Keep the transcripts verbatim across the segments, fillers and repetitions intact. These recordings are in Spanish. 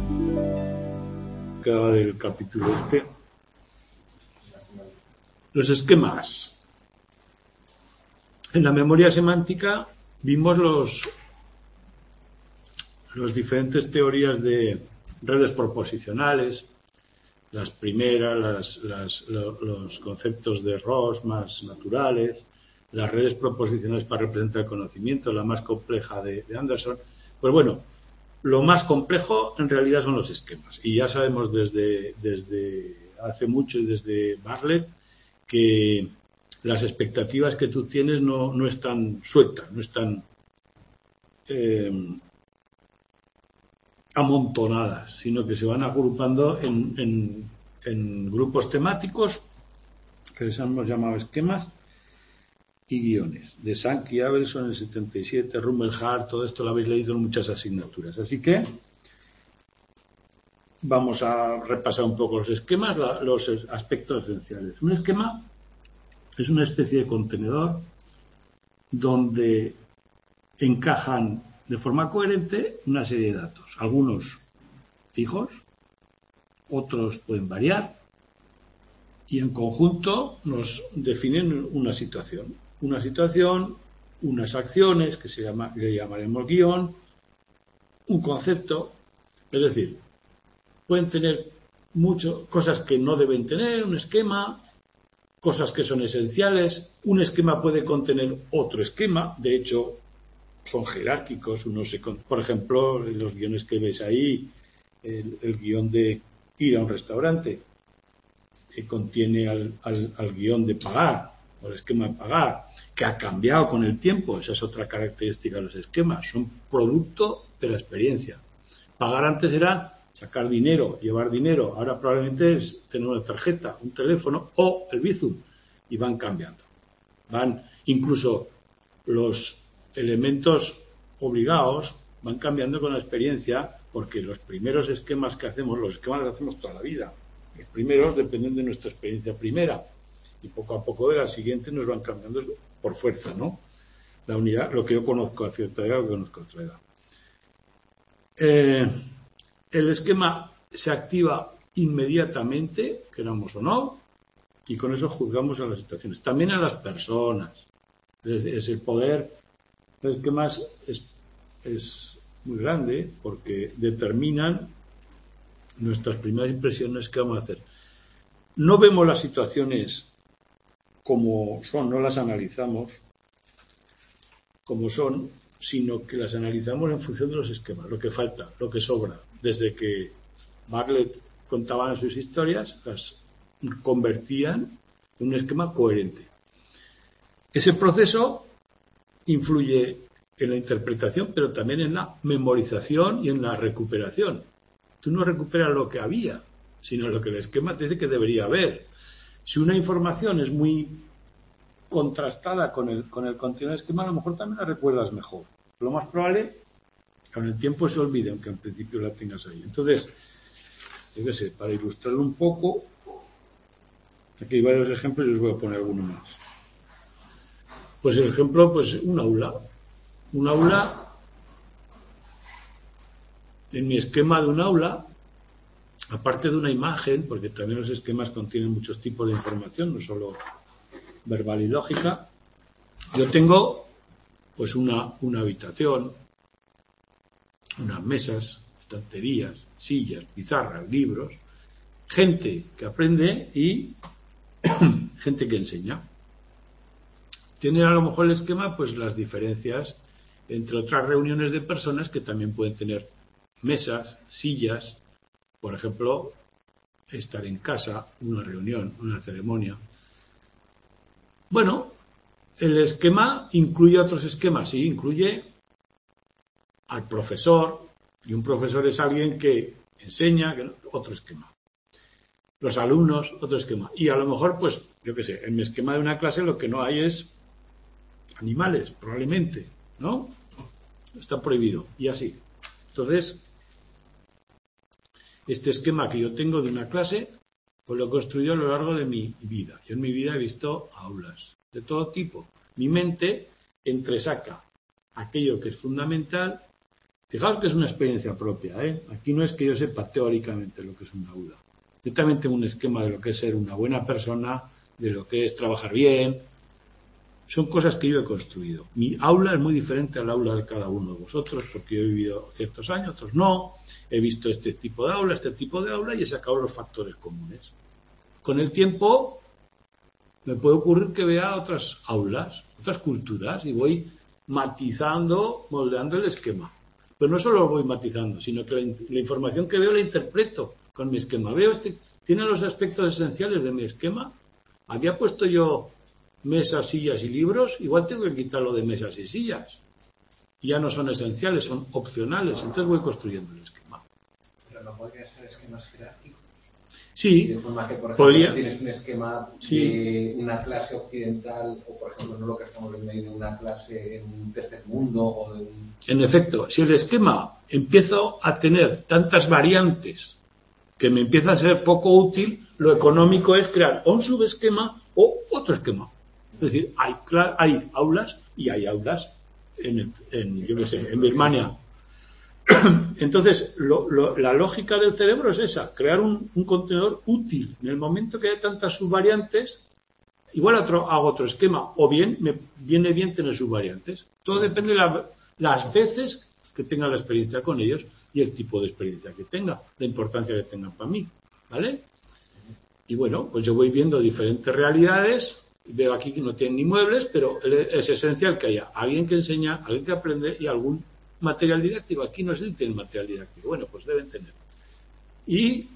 Acaba del capítulo este. Los esquemas. En la memoria semántica vimos los, los diferentes teorías de redes proposicionales, las primeras, las, las, lo, los conceptos de Ross más naturales, las redes proposicionales para representar el conocimiento, la más compleja de, de Anderson. Pues bueno, lo más complejo en realidad son los esquemas. Y ya sabemos desde, desde hace mucho y desde Bartlett que las expectativas que tú tienes no, no están sueltas, no están eh, amontonadas, sino que se van agrupando en, en, en grupos temáticos que les hemos llamado esquemas y guiones. De Sankey, Abelson en el setenta y siete, Rumelhart, todo esto lo habéis leído en muchas asignaturas. Así que vamos a repasar un poco los esquemas, la, los aspectos esenciales. Un esquema es una especie de contenedor donde encajan de forma coherente una serie de datos, algunos fijos, otros pueden variar y en conjunto nos definen una situación. Una situación, unas acciones que se llama, le llamaremos guión, un concepto, es decir, pueden tener muchas cosas que no deben tener, un esquema, cosas que son esenciales, un esquema puede contener otro esquema, de hecho son jerárquicos, uno se, por ejemplo, los guiones que ves ahí, el, el guión de ir a un restaurante, que contiene al, al, al guión de pagar, o el esquema de pagar, que ha cambiado con el tiempo, esa es otra característica de los esquemas, son producto de la experiencia. Pagar antes era sacar dinero, llevar dinero, ahora probablemente es tener una tarjeta, un teléfono o el Bizum, y van cambiando. Van, incluso los elementos obligados van cambiando con la experiencia, porque los primeros esquemas que hacemos, los esquemas que hacemos toda la vida, los primeros dependen de nuestra experiencia primera y poco a poco de la siguiente nos van cambiando por fuerza, ¿no? La unidad, lo que yo conozco a cierta edad, lo que conozco a otra edad. Eh, el esquema se activa inmediatamente, queramos o no, y con eso juzgamos a las situaciones. También a las personas. Es, es el poder. El esquema es, es muy grande porque determinan nuestras primeras impresiones que vamos a hacer. No vemos las situaciones como son, no las analizamos como son, sino que las analizamos en función de los esquemas, lo que falta, lo que sobra. Desde que Bartlett contaba en sus historias, las convertían en un esquema coherente. Ese proceso influye en la interpretación, pero también en la memorización y en la recuperación. Tú no recuperas lo que había, sino lo que el esquema te dice que debería haber. Si una información es muy contrastada con el, con el contenido del esquema, a lo mejor también la recuerdas mejor. Lo más probable, con el tiempo se olvide, aunque al principio la tengas ahí. Entonces, yo qué sé, para ilustrarlo un poco, aquí hay varios ejemplos y os voy a poner alguno más. Pues el ejemplo, pues un aula. Un aula, en mi esquema de un aula, aparte de una imagen, porque también los esquemas contienen muchos tipos de información, no solo verbal y lógica, yo tengo pues una, una habitación, unas mesas, estanterías, sillas, pizarras, libros, gente que aprende y gente que enseña. Tiene a lo mejor el esquema pues las diferencias entre otras reuniones de personas que también pueden tener mesas, sillas, por ejemplo, estar en casa, una reunión, una ceremonia. Bueno, el esquema incluye otros esquemas, sí, incluye al profesor, y un profesor es alguien que enseña, otro esquema. Los alumnos, otro esquema. Y a lo mejor, pues, yo qué sé, en mi esquema de una clase lo que no hay es animales, probablemente, ¿no? Está prohibido, y así. Entonces, este esquema que yo tengo de una clase, pues lo he construido a lo largo de mi vida. Yo en mi vida he visto aulas de todo tipo. Mi mente entresaca aquello que es fundamental Fijaos que es una experiencia propia, ¿eh? Aquí no es que yo sepa teóricamente lo que es un aula. Yo también tengo un esquema de lo que es ser una buena persona, de lo que es trabajar bien. Son cosas que yo he construido. Mi aula es muy diferente al aula de cada uno de vosotros, porque yo he vivido ciertos años, otros no. He visto este tipo de aula, este tipo de aula y he sacado los factores comunes. Con el tiempo me puede ocurrir que vea otras aulas, otras culturas y voy matizando, moldeando el esquema. Pero no solo lo voy matizando, sino que la, la información que veo la interpreto con mi esquema. Veo este, tiene los aspectos esenciales de mi esquema. Había puesto yo mesas, sillas y libros, igual tengo que quitarlo de mesas y sillas. Ya no son esenciales, son opcionales. Entonces voy construyendo el esquema. Pero no podría ser esquemas jerárquicos. Sí, de forma que, por ejemplo, podría. Tienes un esquema Sí. de una clase occidental, o por ejemplo, no lo que estamos viendo ahí de una clase en un tercer mundo, o de un... En efecto, si el esquema empiezo a tener tantas variantes que me empieza a ser poco útil, lo económico es crear o un subesquema o otro esquema. Es decir, hay, hay aulas y hay aulas en, en, yo qué sé, en Birmania. Entonces, lo, lo, la lógica del cerebro es esa, crear un, un contenedor útil. En el momento que hay tantas subvariantes, igual otro, hago otro esquema, o bien me viene bien tener subvariantes. Todo depende de la, las veces que tenga la experiencia con ellos y el tipo de experiencia que tenga, la importancia que tengan para mí, ¿vale? Y bueno, pues yo voy viendo diferentes realidades, veo aquí que no tienen ni muebles, pero es esencial que haya alguien que enseña, alguien que aprende y algún material didáctico. Aquí no sé si tienen material didáctico. Bueno, pues deben tener. Y,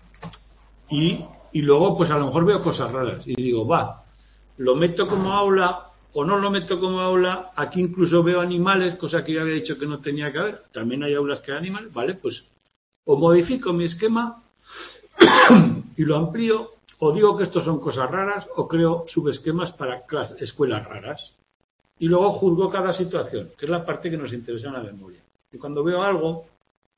y, y luego, pues a lo mejor veo cosas raras. Y digo, va, lo meto como aula o no lo meto como aula. Aquí incluso veo animales, cosa que yo había dicho que no tenía que haber. También hay aulas que hay animales. Vale, pues o modifico mi esquema y lo amplío, o digo que estos son cosas raras, o creo subesquemas para clases, escuelas raras. Y luego juzgo cada situación, que es la parte que nos interesa en la memoria. Y cuando veo algo,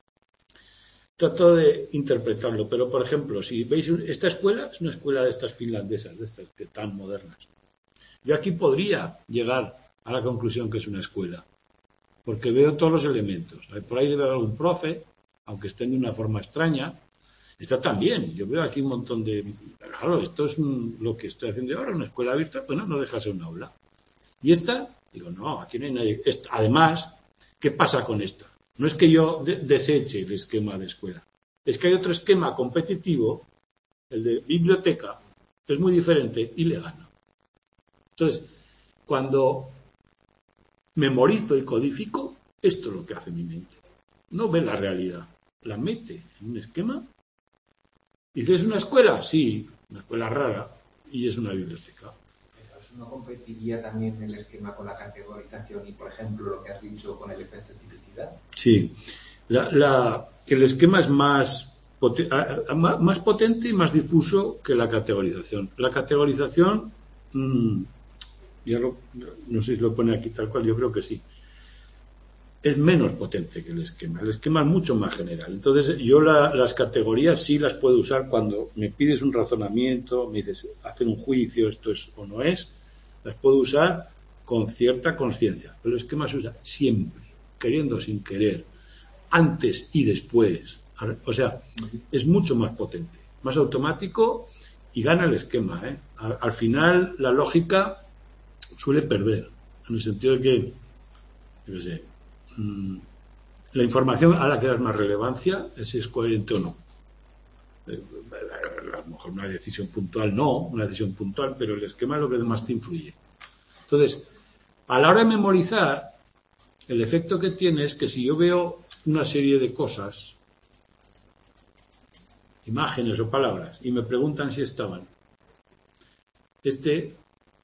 trato de interpretarlo. Pero, por ejemplo, si veis, esta escuela es una escuela de estas finlandesas, de estas que tan modernas. Yo aquí podría llegar a la conclusión que es una escuela, porque veo todos los elementos. Por ahí debe haber algún profe, aunque estén de una forma extraña. Está también. Yo veo aquí un montón de... Claro, esto es un, lo que estoy haciendo ahora, una escuela virtual, bueno, no deja de ser un aula. Y esta, digo, no, aquí no hay nadie. Esta, además, ¿qué pasa con esta? No es que yo de- deseche el esquema de escuela. Es que hay otro esquema competitivo, el de biblioteca, que es muy diferente y le gana. Entonces, cuando memorizo y codifico, esto es lo que hace mi mente. No ve la realidad, la mete en un esquema. Dice, ¿es una escuela? Sí, una escuela rara y es una biblioteca. ¿Eso no competiría también el esquema con la categorización y, por ejemplo, lo que has dicho con el efecto de tipicidad? Sí, la, la, el esquema es más, poten, más potente y más difuso que la categorización. La categorización, mmm, ya lo, no sé si lo pone aquí tal cual, yo creo que sí. Es menos potente que el esquema. El esquema es mucho más general. Entonces, yo la, las categorías sí las puedo usar cuando me pides un razonamiento, me dices hacer un juicio, esto es o no es, las puedo usar con cierta conciencia. Pero el esquema se usa siempre, queriendo o sin querer, antes y después. O sea, es mucho más potente, más automático y gana el esquema, ¿eh? Al, al final, la lógica suele perder, en el sentido de que, yo qué sé, la información a la que das más relevancia es si es coherente o no. A lo mejor una decisión puntual no, una decisión puntual, pero el esquema es lo que más te influye. Entonces, a la hora de memorizar, el efecto que tiene es que si yo veo una serie de cosas, imágenes o palabras, y me preguntan si estaban, este,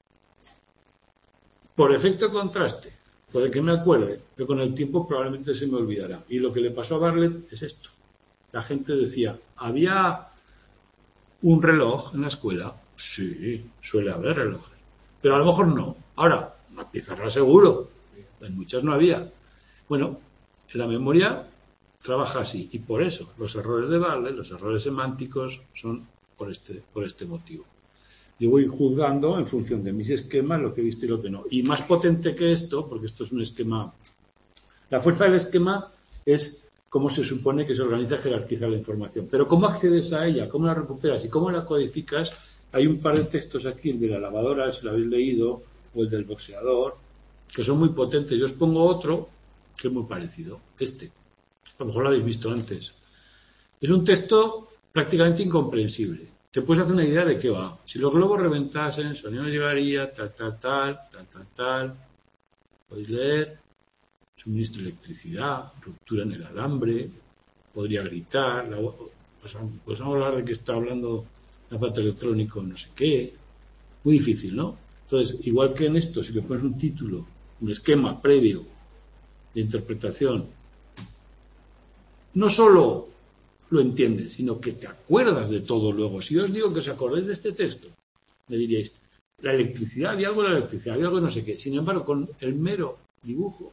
por efecto contraste, puede que me acuerde, pero con el tiempo probablemente se me olvidará. Y lo que le pasó a Bartlett es esto. La gente decía, ¿había un reloj en la escuela? Sí, suele haber relojes. Pero a lo mejor no. Ahora, una pizarra seguro. En muchas no había. Bueno, la memoria trabaja así. Y por eso los errores de Bartlett, los errores semánticos, son por este, por este motivo. Yo voy juzgando en función de mis esquemas lo que he visto y lo que no. Y más potente que esto, porque esto es un esquema... La fuerza del esquema es cómo se supone que se organiza jerarquizar la información. Pero cómo accedes a ella, cómo la recuperas y cómo la codificas, hay un par de textos aquí, el de la lavadora, si lo habéis leído, o el del boxeador, que son muy potentes. Yo os pongo otro que es muy parecido, este. A lo mejor lo habéis visto antes. Es un texto prácticamente incomprensible. Te puedes hacer una idea de qué va. Si los globos reventasen, el sonido llegaría, tal, tal, tal, tal, tal, tal. Podéis leer, suministro de electricidad, ruptura en el alambre, podría gritar, la, pues, pues vamos a hablar de que está hablando un aparato electrónico, no sé qué. Muy difícil, ¿no? Entonces, igual que en esto, si le pones un título, un esquema previo de interpretación, no solo lo entiendes, sino que te acuerdas de todo luego. Si yo os digo que os acordéis de este texto, me diríais, la electricidad, había algo de la electricidad, había algo de no sé qué. Sin embargo, con el mero dibujo,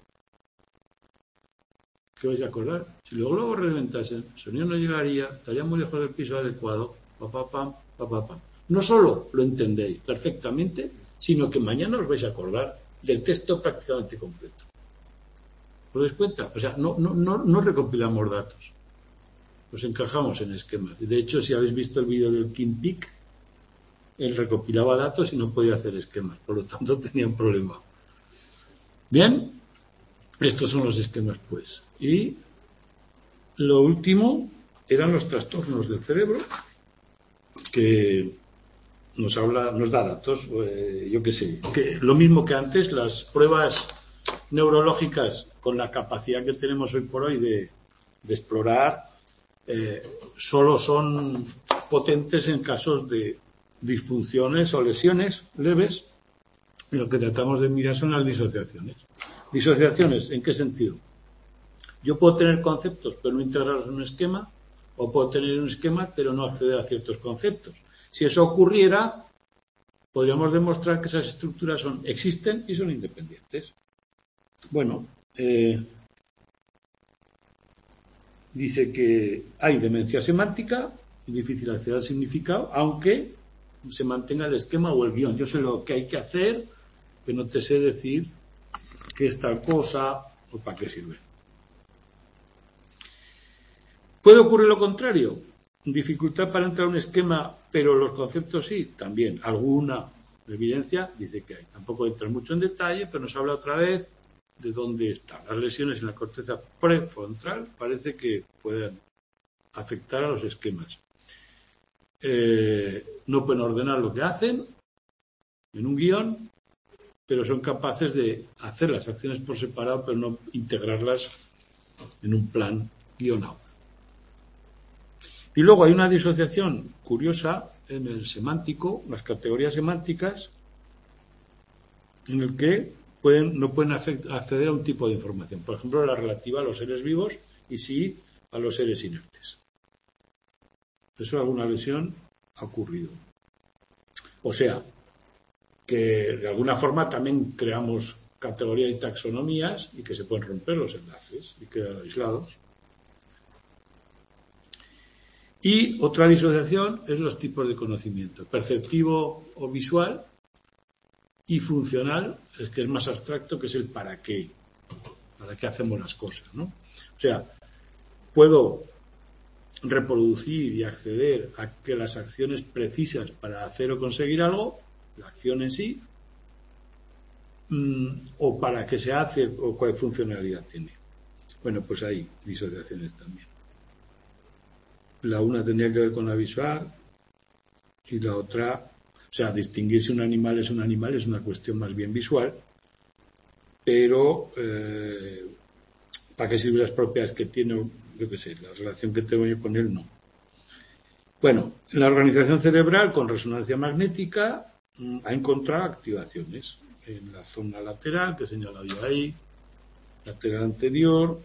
¿qué vais a acordar? Si los globos reventasen, el sonido no llegaría, estaría muy lejos del piso adecuado, pa, pa, pam, pa, pa, pam. No solo lo entendéis perfectamente, sino que mañana os vais a acordar del texto prácticamente completo. ¿Os dais cuenta? O sea, no, no, no, no recopilamos datos. Los encajamos en esquemas. De hecho, si habéis visto el vídeo del Kim Peek, él recopilaba datos y no podía hacer esquemas. Por lo tanto, tenía un problema. Bien, estos son los esquemas, pues. Y lo último eran los trastornos del cerebro, que nos habla, nos da datos, eh, yo qué sé, que lo mismo que antes, las pruebas neurológicas con la capacidad que tenemos hoy por hoy de, de explorar, eh, solo son potentes en casos de disfunciones o lesiones leves, y lo que tratamos de mirar son las disociaciones. ¿Disociaciones en qué sentido? Yo puedo tener conceptos pero no integrarlos en un esquema, o puedo tener un esquema pero no acceder a ciertos conceptos. Si eso ocurriera, podríamos demostrar que esas estructuras son, existen y son independientes. Bueno, eh, dice que hay demencia semántica, es difícil acceder al significado, aunque se mantenga el esquema o el guión. Yo sé lo que hay que hacer, pero no te sé decir qué es tal cosa o para qué sirve. ¿Puede ocurrir lo contrario? Dificultad para entrar a un esquema, pero los conceptos sí, también. Alguna evidencia dice que hay. Tampoco entra mucho en detalle, pero nos habla otra vez de dónde están. Las lesiones en la corteza prefrontal parece que pueden afectar a los esquemas. Eh, no pueden ordenar lo que hacen en un guión, pero son capaces de hacer las acciones por separado, pero no integrarlas en un plan guionado. Y luego hay una disociación curiosa en el semántico, las categorías semánticas, en el que pueden, no pueden acceder a un tipo de información. Por ejemplo, la relativa a los seres vivos y sí a los seres inertes. Eso, alguna lesión ha ocurrido. O sea, que de alguna forma también creamos categorías y taxonomías y que se pueden romper los enlaces y quedar aislados. Y otra disociación es los tipos de conocimiento, perceptivo o visual, y funcional, es que es más abstracto, que es el para qué, para qué hacemos las cosas, ¿no? O sea, puedo reproducir y acceder a que las acciones precisas para hacer o conseguir algo, la acción en sí, mmm, o para qué se hace o cuál funcionalidad tiene. Bueno, pues hay disociaciones también. La una tendría que ver con la visual y la otra, o sea, distinguir si un animal es un animal es una cuestión más bien visual, pero eh, ¿para qué sirven las propiedades que tiene? Yo qué sé, la relación que tengo yo con él, no. Bueno, en la organización cerebral con resonancia magnética mmm, ha encontrado activaciones en la zona lateral, que he señalado yo ahí, lateral anterior,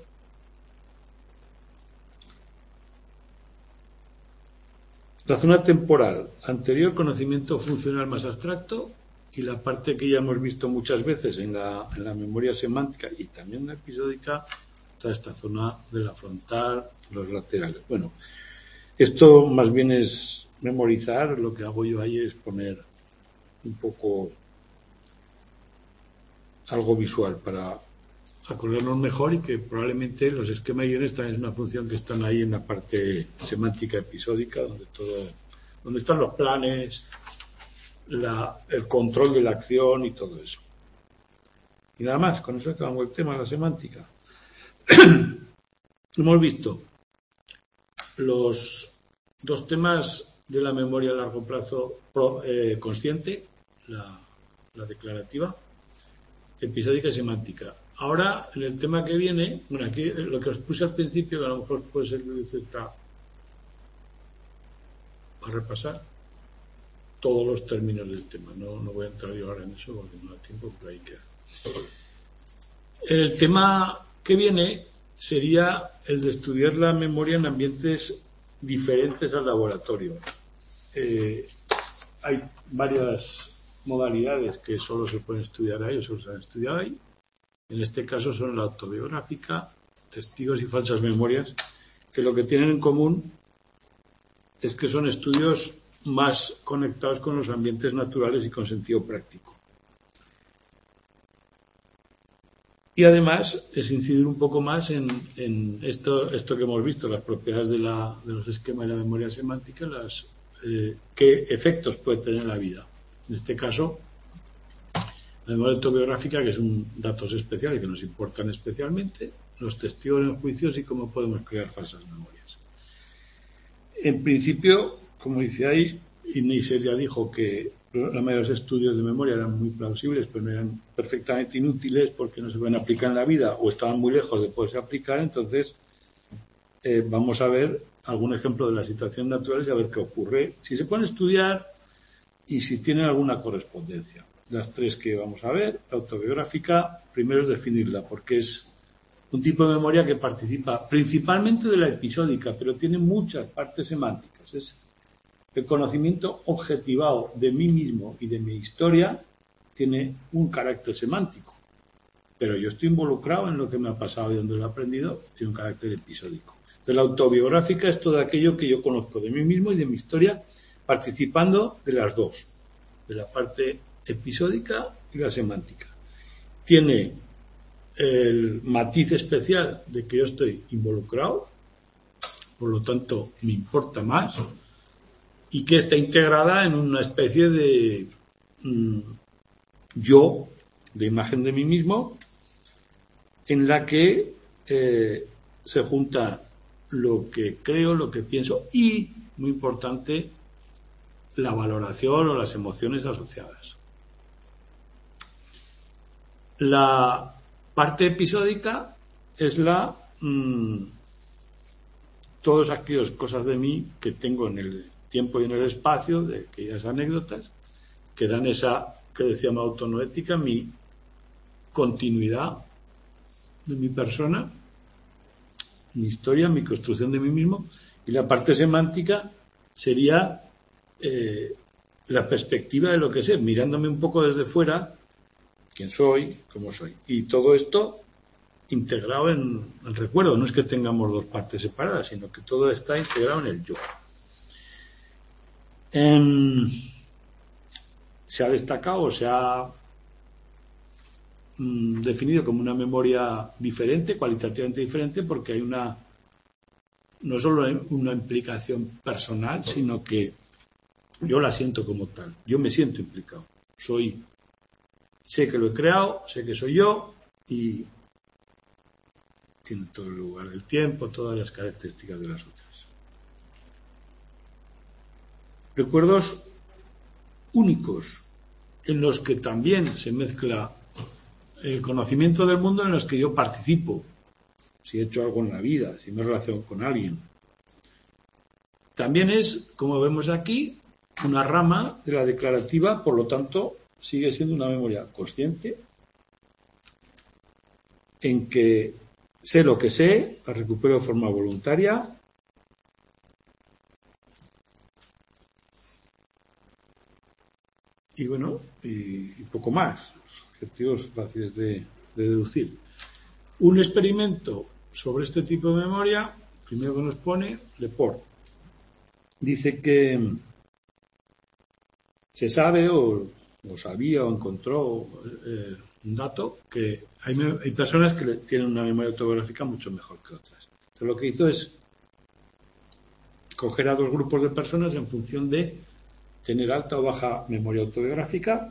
la zona temporal anterior, conocimiento funcional más abstracto, y la parte que ya hemos visto muchas veces en la, en la memoria semántica y también en la episódica, toda esta zona de la frontal, los laterales. Bueno, esto más bien es memorizar, lo que hago yo ahí es poner un poco algo visual para acordarnos mejor y que probablemente los esquemas y guiones también es una función que están ahí en la parte semántica episódica, donde todo, donde están los planes, la, el control de la acción y todo eso. Y nada más, con eso acabamos el tema de la semántica. Hemos visto los dos temas de la memoria a largo plazo pro, eh, consciente, la, la declarativa, episódica y semántica. Ahora, en el tema que viene, bueno, aquí lo que os puse al principio, que a lo mejor puede ser para repasar todos los términos del tema. No, no voy a entrar yo ahora en eso porque no da tiempo, pero ahí queda. El tema que viene sería el de estudiar la memoria en ambientes diferentes al laboratorio. Eh, hay varias modalidades que solo se pueden estudiar ahí o solo se han estudiado ahí. En este caso son la autobiográfica, testigos y falsas memorias, que lo que tienen en común es que son estudios más conectados con los ambientes naturales y con sentido práctico. Y además es incidir un poco más en, en esto, esto que hemos visto, las propiedades de, la, de los esquemas de la memoria semántica, las, eh, qué efectos puede tener en la vida. En este caso, la memoria autobiográfica, que son datos especiales que nos importan especialmente, los testigos en juicios y cómo podemos crear falsas memorias. En principio, como dice ahí, y Neisser ya dijo que la mayoría de los estudios de memoria eran muy plausibles, pero no eran perfectamente inútiles porque no se pueden aplicar en la vida o estaban muy lejos de poderse aplicar. Entonces, eh, vamos a ver algún ejemplo de la situación natural y a ver qué ocurre, si se pueden estudiar y si tienen alguna correspondencia. Las tres que vamos a ver, la autobiográfica, primero es definirla, porque es un tipo de memoria que participa principalmente de la episódica, pero tiene muchas partes semánticas. Es el conocimiento objetivado de mí mismo y de mi historia tiene un carácter semántico, pero yo estoy involucrado en lo que me ha pasado y donde lo he aprendido, tiene un carácter episódico. Entonces, la autobiográfica es todo aquello que yo conozco de mí mismo y de mi historia, participando de las dos, de la parte episódica y la semántica. Tiene el matiz especial de que yo estoy involucrado, por lo tanto me importa más, y que está integrada en una especie de mmm, yo, de imagen de mí mismo, en la que eh, se junta lo que creo, lo que pienso y, muy importante, la valoración o las emociones asociadas. La parte episódica es la mmm, todas aquellas cosas de mí que tengo en el tiempo y en el espacio, de aquellas anécdotas que dan esa, que decíamos, autonoética, mi continuidad de mi persona, mi historia, mi construcción de mí mismo. Y la parte semántica sería eh, la perspectiva de lo que sé, mirándome un poco desde fuera, quién soy, cómo soy. Y todo esto integrado en el recuerdo. No es que tengamos dos partes separadas, sino que todo está integrado en el yo. En, se ha destacado o se ha mm, definido como una memoria diferente, cualitativamente diferente, porque hay una no solo una implicación personal, sino que yo la siento como tal. Yo me siento implicado. Soy, sé que lo he creado, sé que soy yo y tiene todo el lugar del tiempo, todas las características de las otras. Recuerdos únicos en los que también se mezcla el conocimiento del mundo en los que yo participo, si he hecho algo en la vida, si me relaciono con alguien. También es, como vemos aquí, una rama de la declarativa, por lo tanto, sigue siendo una memoria consciente en que sé lo que sé, la recupero de forma voluntaria. Y bueno, y, y poco más. Objetivos fáciles de, de deducir. Un experimento sobre este tipo de memoria, primero que nos pone Leport. Dice que se sabe o, o sabía o encontró eh, un dato que hay, hay personas que tienen una memoria autobiográfica mucho mejor que otras. Entonces lo que hizo es coger a dos grupos de personas en función de tener alta o baja memoria autobiográfica,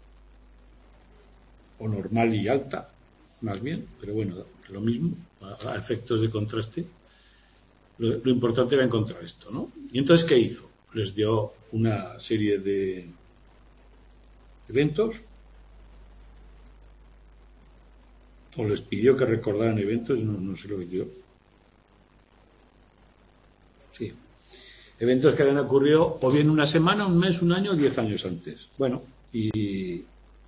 o normal y alta, más bien, pero bueno, lo mismo, a, a efectos de contraste. Lo, lo importante era encontrar esto, ¿no? Y entonces, ¿qué hizo? Les dio una serie de eventos, o les pidió que recordaran eventos, no, no se los dio. Sí. Eventos que habían ocurrido o bien una semana, un mes, un año o diez años antes. Bueno, y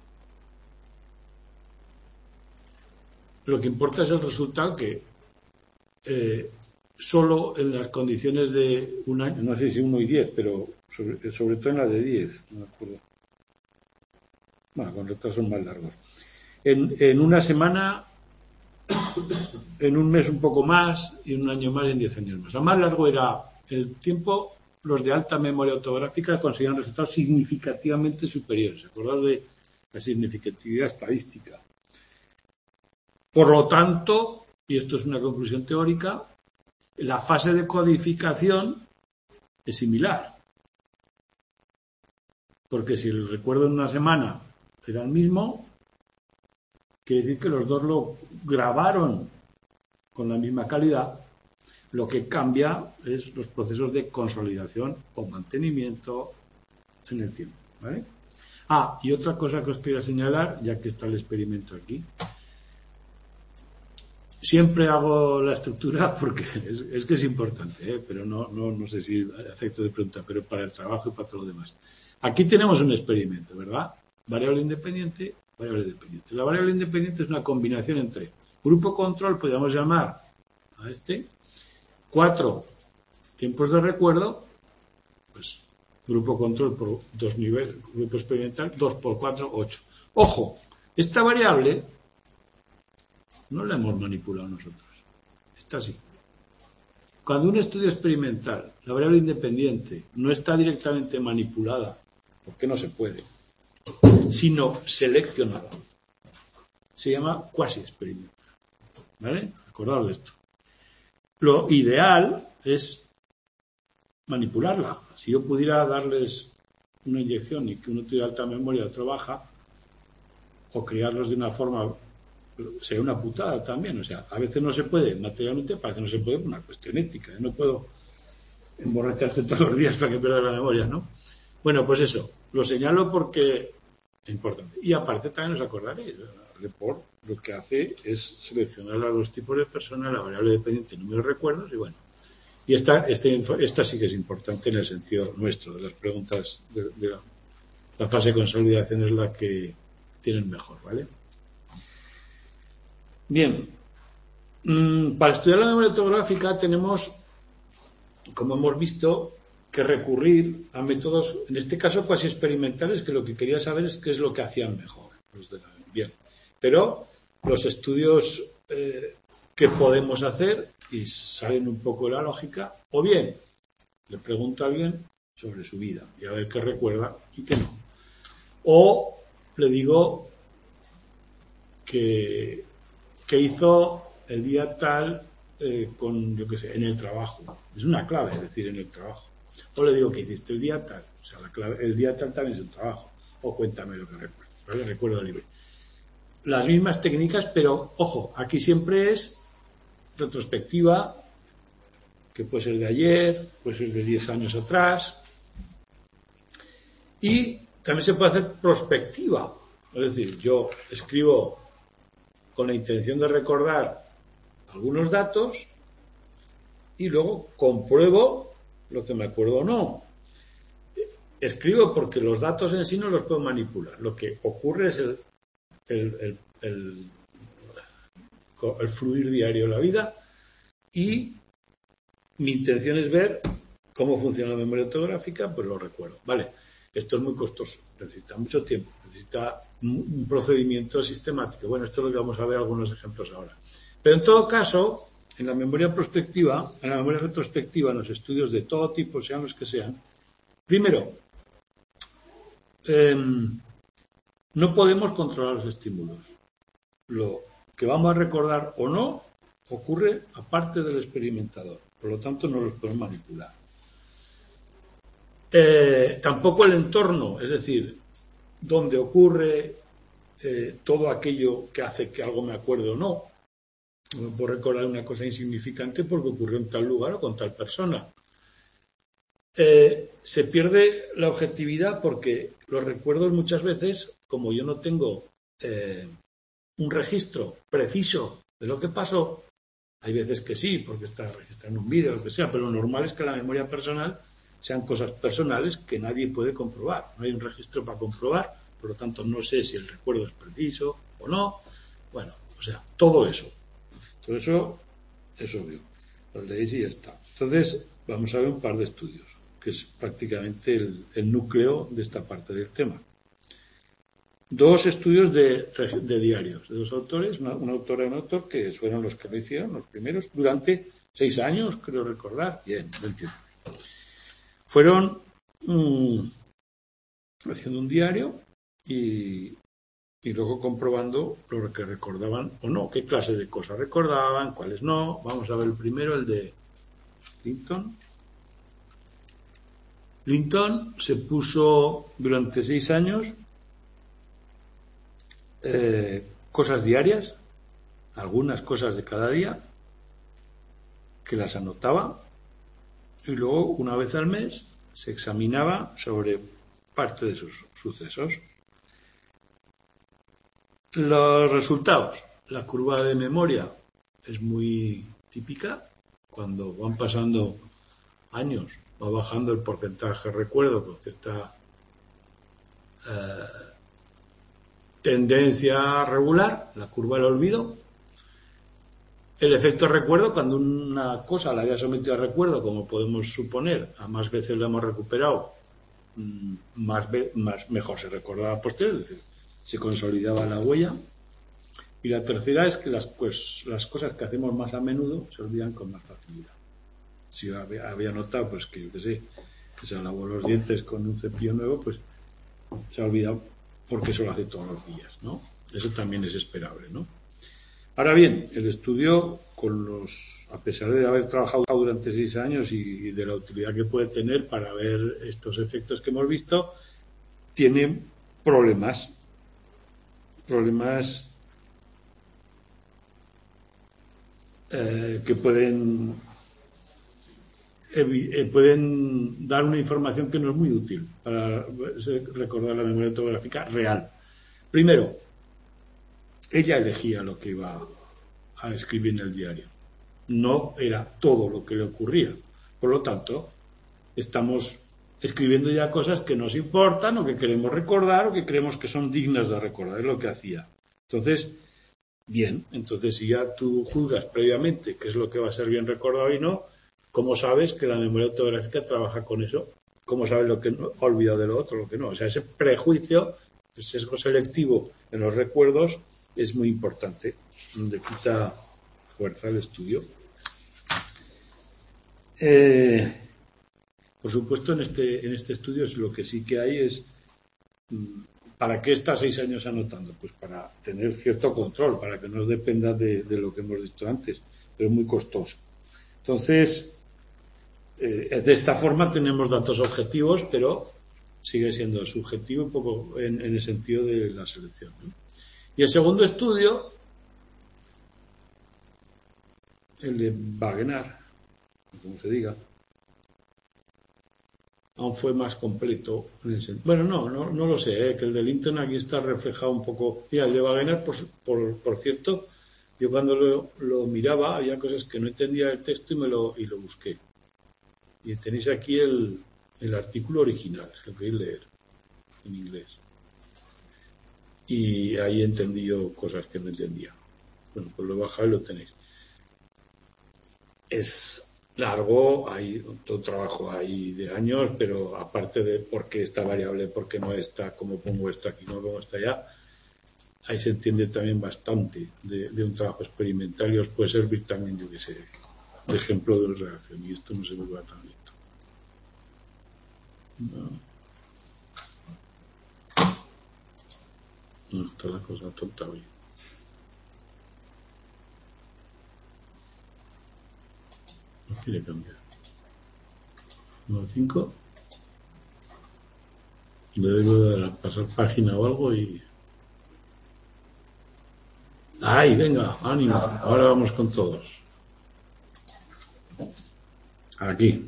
lo que importa es el resultado, que eh, solo en las condiciones de un año, no sé si uno y diez, pero sobre, sobre todo en la de diez, no me acuerdo. Bueno, con retrasos son más largos. En, en una semana, en un mes un poco más, y en un año más, y en diez años más. A más largo era el tiempo, los de alta memoria autobiográfica conseguían resultados significativamente superiores. Acordaos de la significatividad estadística. Por lo tanto, y esto es una conclusión teórica, la fase de codificación es similar. Porque si el recuerdo en una semana era el mismo, quiere decir que los dos lo grabaron con la misma calidad. Lo que cambia es los procesos de consolidación o mantenimiento en el tiempo, ¿vale? Ah, y otra cosa que os quería señalar, ya que está el experimento aquí. Siempre hago la estructura porque es, es que es importante, ¿eh? Pero no, no, no sé si a efecto de pregunta, pero para el trabajo y para todo lo demás. Aquí tenemos un experimento, ¿verdad? Variable independiente, variable dependiente. La variable independiente es una combinación entre grupo control, podríamos llamar a este, cuatro tiempos de recuerdo, pues grupo control por dos niveles, grupo experimental, dos por cuatro, ocho. Ojo, esta variable no la hemos manipulado nosotros. Está así. Cuando un estudio experimental, la variable independiente, no está directamente manipulada, porque no se puede, sino seleccionada, se llama cuasi experimento. ¿Vale? Acordaos de esto. Lo ideal es manipularla. Si yo pudiera darles una inyección y que uno tuviera alta memoria y otro baja, o criarlos de una forma, sería una putada también. O sea, a veces no se puede materialmente, parece que no se puede por una cuestión ética. Yo no puedo emborracharte todos los días para que pierdas la memoria, ¿no? Bueno, pues eso, lo señalo porque es importante. Y aparte también os acordaréis, el report lo que hace es seleccionar a los tipos de personas, la variable dependiente, número de recuerdos, y bueno. Y esta, este, esta sí que es importante en el sentido nuestro, de las preguntas de, de la, la fase de consolidación es la que tienen mejor, ¿vale? Bien. Mm, para estudiar la memoria autobiográfica tenemos, como hemos visto, que recurrir a métodos, en este caso cuasi experimentales, que lo que quería saber es qué es lo que hacían mejor los de la, bien. Pero los estudios eh, que podemos hacer y salen un poco de la lógica, o bien le pregunto a alguien sobre su vida y a ver qué recuerda y qué no. O le digo que, que hizo el día tal eh, con, yo qué sé, en el trabajo. Es una clave, es decir, en el trabajo. O le digo que hiciste el día tal. O sea, la clave, el día tal también es un trabajo. O cuéntame lo que recuerdas. ¿Vale? Recuerdo libre. Las mismas técnicas, pero, ojo, aquí siempre es retrospectiva, que puede ser de ayer, puede ser de diez años atrás. Y también se puede hacer prospectiva. Es decir, yo escribo con la intención de recordar algunos datos y luego compruebo lo que me acuerdo o no. Escribo porque los datos en sí no los puedo manipular. Lo que ocurre es el, el, el, el, el fluir diario de la vida y mi intención es ver cómo funciona la memoria autobiográfica, pues lo recuerdo. Vale, esto es muy costoso, necesita mucho tiempo, necesita un procedimiento sistemático. Bueno, esto es lo que vamos a ver algunos ejemplos ahora. Pero en todo caso, en la memoria prospectiva, en la memoria retrospectiva, en los estudios de todo tipo, sean los que sean, primero, eh, No podemos controlar los estímulos. Lo que vamos a recordar o no ocurre aparte del experimentador. Por lo tanto, no los podemos manipular. Eh, tampoco el entorno, es decir, donde ocurre eh, todo aquello que hace que algo me acuerde o no. No puedo recordar una cosa insignificante porque ocurrió en tal lugar o con tal persona. Eh, se pierde la objetividad porque los recuerdos muchas veces, como yo no tengo eh, un registro preciso de lo que pasó, hay veces que sí, porque está registrado en un vídeo o lo que sea, pero lo normal es que la memoria personal sean cosas personales que nadie puede comprobar. No hay un registro para comprobar, por lo tanto no sé si el recuerdo es preciso o no. Bueno, o sea, todo eso. Todo eso es obvio. Lo leéis y ya está. Entonces, vamos a ver un par de estudios, que es prácticamente el, el núcleo de esta parte del tema. Dos estudios de, de diarios, de dos autores, una, una autora y un autor, que fueron los que lo hicieron, los primeros, durante seis años, creo recordar. Bien, lo entiendo. Fueron mmm, haciendo un diario y, y luego comprobando lo que recordaban o no, qué clase de cosas recordaban, cuáles no. Vamos a ver el primero, el de Linton. Linton se puso durante seis años eh, cosas diarias, algunas cosas de cada día, que las anotaba, y luego una vez al mes se examinaba sobre parte de sus sucesos. Los resultados. La curva de memoria es muy típica. Cuando van pasando años va bajando el porcentaje de recuerdo con cierta eh, tendencia regular, la curva del olvido. El efecto recuerdo, cuando una cosa la había sometido a recuerdo, como podemos suponer, a más veces la hemos recuperado, más, más mejor se recordaba a posteriori, es decir, se consolidaba la huella. Y la tercera es que las, pues, las cosas que hacemos más a menudo se olvidan con más facilidad. Si yo había, había notado, pues que yo qué sé, que se lavó los dientes con un cepillo nuevo, pues se ha olvidado porque eso lo hace todos los días, ¿no? Eso también es esperable, ¿no? Ahora bien, el estudio, con los, a pesar de haber trabajado durante seis años y, y de la utilidad que puede tener para ver estos efectos que hemos visto, tiene problemas, problemas eh, que pueden eh, pueden dar una información que no es muy útil para recordar la memoria fotográfica real. Primero, ella elegía lo que iba a escribir en el diario. No era todo lo que le ocurría. Por lo tanto, estamos escribiendo ya cosas que nos importan o que queremos recordar o que creemos que son dignas de recordar. Es lo que hacía. Entonces, bien, entonces si ya tú juzgas previamente qué es lo que va a ser bien recordado y no, ¿cómo sabes que la memoria fotográfica trabaja con eso? ¿Cómo sabes lo que no, ha olvidado de lo otro, lo que no? O sea, ese prejuicio, ese sesgo selectivo en los recuerdos es muy importante, donde quita fuerza el estudio. Eh, por supuesto, en este, en este estudio lo que sí que hay es, ¿para qué está seis años anotando? Pues para tener cierto control, para que no dependa de, de lo que hemos visto antes, pero es muy costoso. Entonces, eh, de esta forma tenemos datos objetivos, pero sigue siendo subjetivo un poco en, en el sentido de la selección, ¿no? Y el segundo estudio, el de Wagener, como se diga, aún fue más completo. En el sentido. Bueno, no, no, no lo sé, ¿eh? Que el de Linton aquí está reflejado un poco. Mira, el de Wagener, por, por, por cierto, yo cuando lo, lo miraba había cosas que no entendía el texto y me lo, y lo busqué. Y tenéis aquí el, el artículo original, si lo queréis leer, en inglés. Y ahí entendí yo cosas que no entendía. Bueno, pues lo bajáis y lo tenéis. Es largo, hay todo trabajo ahí de años, pero aparte de por qué esta variable, por qué no está, cómo pongo esto aquí, no pongo esto allá, ahí se entiende también bastante de, de un trabajo experimental y os puede servir también, yo qué sé, de ejemplo de relación. Y esto no se me va tan lento. No. No está la cosa tonta hoy. No quiere cambiar. Número cinco. Le debo de pasar página o algo y... ¡Ay, venga! ¡Ánimo! Ahora vamos con todos. Aquí.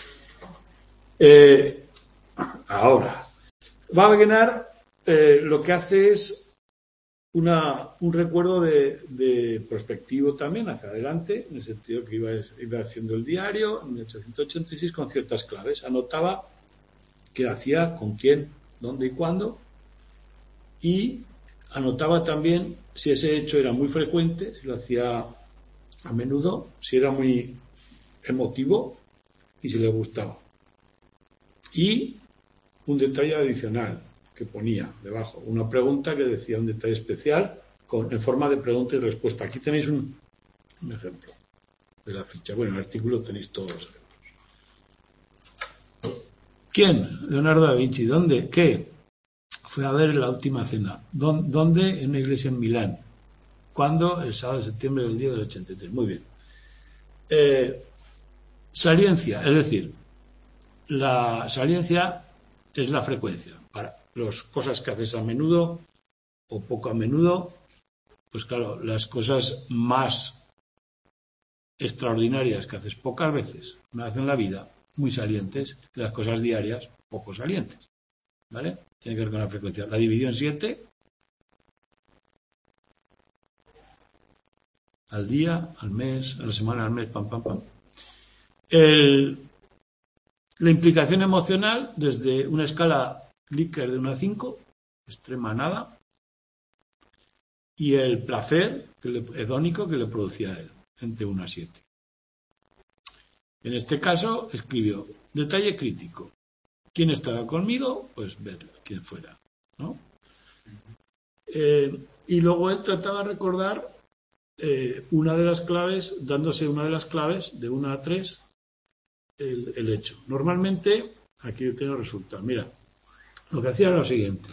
Eh, ahora. Wagner eh, lo que hace es una, un recuerdo de, de prospectivo también hacia adelante, en el sentido que iba, iba haciendo el diario en mil ochocientos ochenta y seis con ciertas claves. Anotaba qué hacía, con quién, dónde y cuándo, y anotaba también si ese hecho era muy frecuente, si lo hacía a menudo, si era muy emotivo y si le gustaba. Y un detalle adicional que ponía debajo, una pregunta que decía un detalle especial con, en forma de pregunta y respuesta. Aquí tenéis un, un ejemplo de la ficha. Bueno, en el artículo tenéis todos los ejemplos. ¿Quién? Leonardo da Vinci. ¿Dónde? ¿Qué? Fue a ver La Última Cena. ¿Dónde? En una iglesia en Milán. ¿Cuándo? El sábado de septiembre del día del ochenta y tres. Muy bien. Eh, saliencia, es decir, la saliencia es la frecuencia. Para las cosas que haces a menudo o poco a menudo, pues claro, las cosas más extraordinarias que haces pocas veces, me hacen la vida muy salientes, las cosas diarias poco salientes. ¿Vale? Tiene que ver con la frecuencia. La dividió en siete. Al día, al mes, a la semana, al mes, pam, pam, pam. El, la implicación emocional desde una escala Likert de uno a cinco, extrema nada, y el placer que le, hedónico que le producía a él, de uno a siete. En este caso escribió, detalle crítico. ¿Quién estaba conmigo? Pues vedlo, quien fuera, ¿no? Eh, y luego él trataba de recordar eh, una de las claves, dándose una de las claves de una a tres, el, el hecho. Normalmente, aquí tengo el resultado. Mira, lo que hacía era lo siguiente.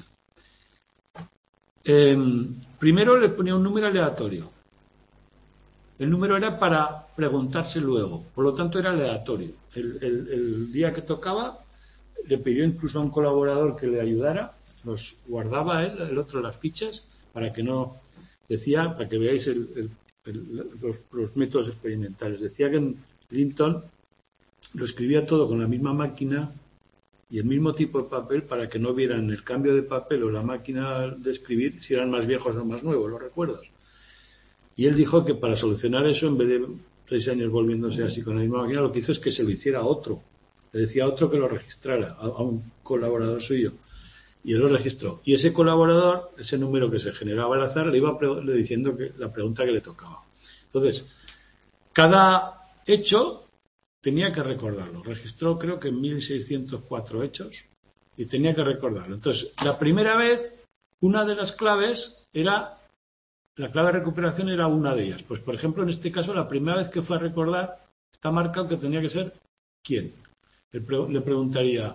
Eh, primero le ponía un número aleatorio. El número era para preguntarse luego, por lo tanto era aleatorio. El, el, el día que tocaba le pidió incluso a un colaborador que le ayudara, los guardaba él, el otro las fichas, para que no, decía, para que veáis el, el, el, los, los métodos experimentales. Decía que en Linton lo escribía todo con la misma máquina y el mismo tipo de papel para que no vieran el cambio de papel o la máquina de escribir si eran más viejos o más nuevos los recuerdos. Y él dijo que para solucionar eso, en vez de seis años volviéndose así con la misma máquina, lo que hizo es que se lo hiciera a otro. Le decía a otro que lo registrara, a, a un colaborador suyo. Y él lo registró. Y ese colaborador, ese número que se generaba al azar, le iba pre- le diciendo que, la pregunta que le tocaba. Entonces, cada hecho tenía que recordarlo. Registró creo que mil seiscientos cuatro hechos y tenía que recordarlo. Entonces, la primera vez, una de las claves era, la clave de recuperación era una de ellas. Pues, por ejemplo, en este caso, la primera vez que fue a recordar, está marcado que tenía que ser ¿quién? Le, pre- le preguntaría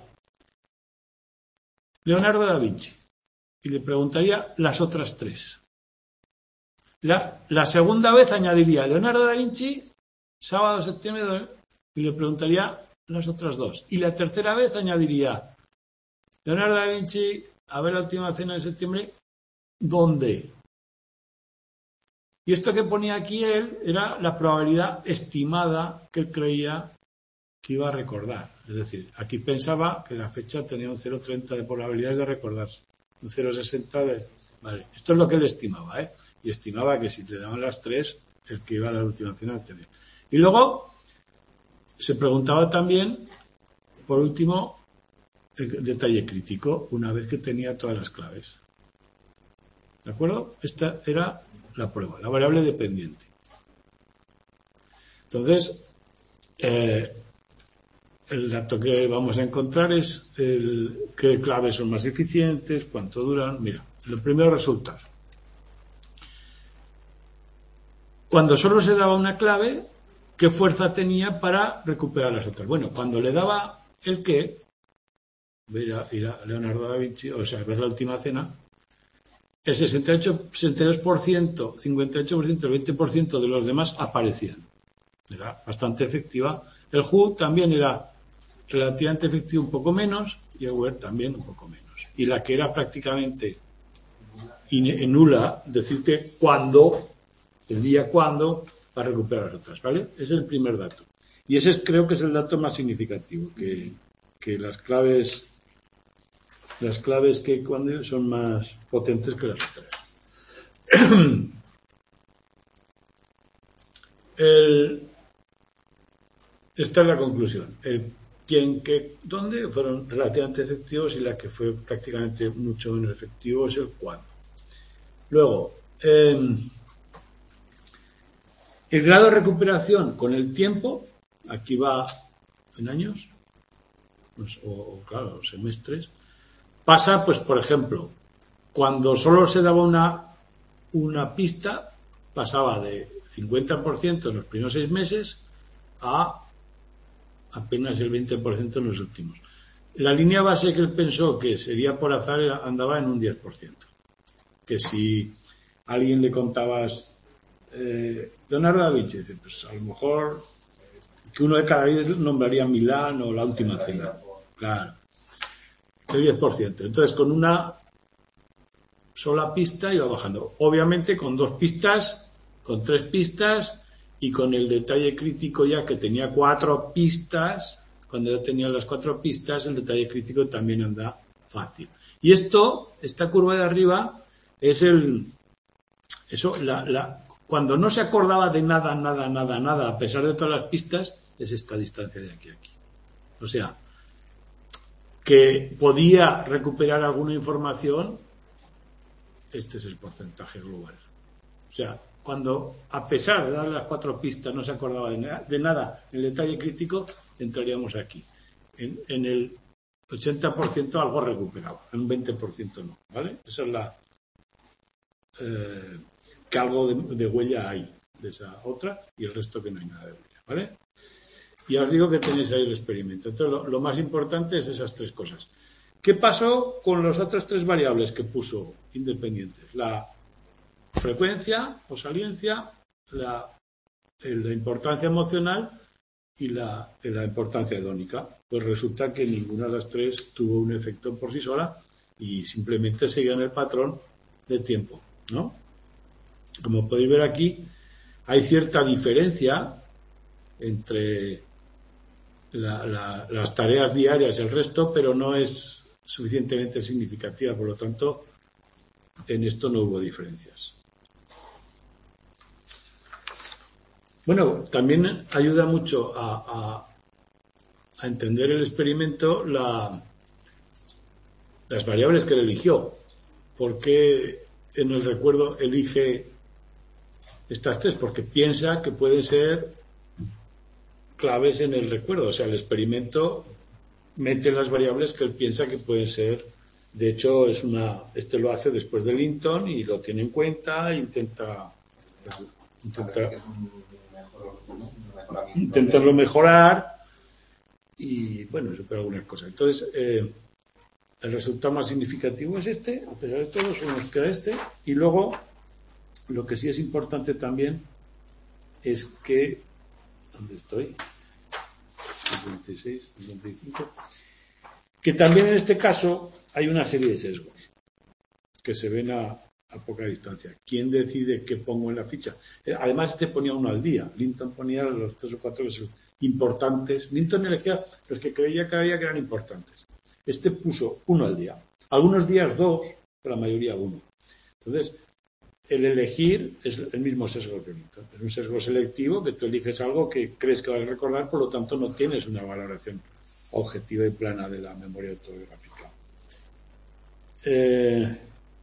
Leonardo da Vinci y le preguntaría las otras tres. La, la segunda vez añadiría Leonardo da Vinci, sábado de septiembre, y le preguntaría las otras dos. Y la tercera vez añadiría Leonardo da Vinci, a ver la última cena de septiembre, ¿dónde? Y esto que ponía aquí él era la probabilidad estimada que él creía que iba a recordar. Es decir, aquí pensaba que la fecha tenía un cero coma treinta de probabilidades de recordarse, un cero coma sesenta de... Vale, esto es lo que él estimaba, ¿eh? Y estimaba que si le daban las tres, el que iba a la última cena tenía. Y luego se preguntaba también, por último, el detalle crítico, una vez que tenía todas las claves. ¿De acuerdo? Esta era la prueba, la variable dependiente. Entonces, eh, el dato que vamos a encontrar es el, qué claves son más eficientes, cuánto duran. Mira, los primeros resultados. Cuando solo se daba una clave, ¿qué fuerza tenía para recuperar las otras? Bueno, cuando le daba el qué, ir a, ir a Leonardo da Vinci, o sea, ver la última cena, el sesenta y ocho, sesenta y dos por ciento, cincuenta y ocho por ciento, el veinte por ciento de los demás aparecían. Era bastante efectiva. El H U también era relativamente efectivo, un poco menos, y el Word también un poco menos. Y la que era prácticamente nula, decirte cuándo, el día cuándo, para recuperar las otras, ¿vale? Ese es el primer dato. Y ese es, creo que es el dato más significativo, que, que las claves, las claves que cuando son más potentes que las otras. El, esta es la conclusión. El quién, qué, dónde fueron relativamente efectivos y la que fue prácticamente mucho menos efectivo es el cuándo. Luego, eh, el grado de recuperación con el tiempo, aquí va en años, pues, o, o claro, semestres, pasa, pues por ejemplo, cuando solo se daba una, una pista, pasaba de cincuenta por ciento en los primeros seis meses a apenas el veinte por ciento en los últimos. La línea base que él pensó que sería por azar andaba en un diez por ciento. Que si a alguien le contabas eh, Leonardo da Vinci, dice, pues a lo mejor que uno de cada diez nombraría Milán o La Última Cena. Claro. El diez por ciento. Entonces, con una sola pista iba bajando. Obviamente, con dos pistas, con tres pistas y con el detalle crítico ya que tenía cuatro pistas, cuando ya tenía las cuatro pistas, el detalle crítico también anda fácil. Y esto, esta curva de arriba, es el... Eso, la, la, cuando no se acordaba de nada, nada, nada, nada, a pesar de todas las pistas, es esta distancia de aquí a aquí. O sea, que podía recuperar alguna información, este es el porcentaje global. O sea, cuando a pesar de dar las cuatro pistas no se acordaba de nada, de nada en el detalle crítico, entraríamos aquí. En, en el ochenta por ciento algo recuperaba, en un veinte por ciento no, ¿vale? Esa es la... Eh, que algo de, de huella hay de esa otra y el resto que no hay nada de huella, ¿vale? Y os digo que tenéis ahí el experimento. Entonces, lo, lo más importante es esas tres cosas. ¿Qué pasó con las otras tres variables que puso independientes? La frecuencia o saliencia, la, la importancia emocional y la, la importancia hedónica. Pues resulta que ninguna de las tres tuvo un efecto por sí sola y simplemente seguían el patrón de tiempo, ¿no? Como podéis ver aquí, hay cierta diferencia entre la, la, las tareas diarias y el resto, pero no es suficientemente significativa. Por lo tanto, en esto no hubo diferencias. Bueno, también ayuda mucho a, a, a entender el experimento la, las variables que él eligió. ¿Por qué en el recuerdo elige estas tres? Porque piensa que pueden ser claves en el recuerdo. O sea, el experimento mete las variables que él piensa que pueden ser. De hecho, es una, este lo hace después de Linton y lo tiene en cuenta e intenta, intenta intentarlo mejorar y, bueno, supera algunas cosas. Entonces, eh, el resultado más significativo es este, a pesar de todo, solo nos queda este. Y luego, lo que sí es importante también es que, ¿dónde estoy? cincuenta y seis, cincuenta y cinco. Que también en este caso hay una serie de sesgos que se ven a, a poca distancia. ¿Quién decide qué pongo en la ficha? Además, este ponía uno al día. Linton ponía los tres o cuatro importantes. Linton elegía los que creía que había que eran importantes. Este puso uno al día. Algunos días dos, pero la mayoría uno. Entonces, el elegir es el mismo sesgo que Linton. Es un sesgo selectivo que tú eliges algo que crees que vas a recordar, por lo tanto no tienes una valoración objetiva y plana de la memoria autobiográfica. Eh,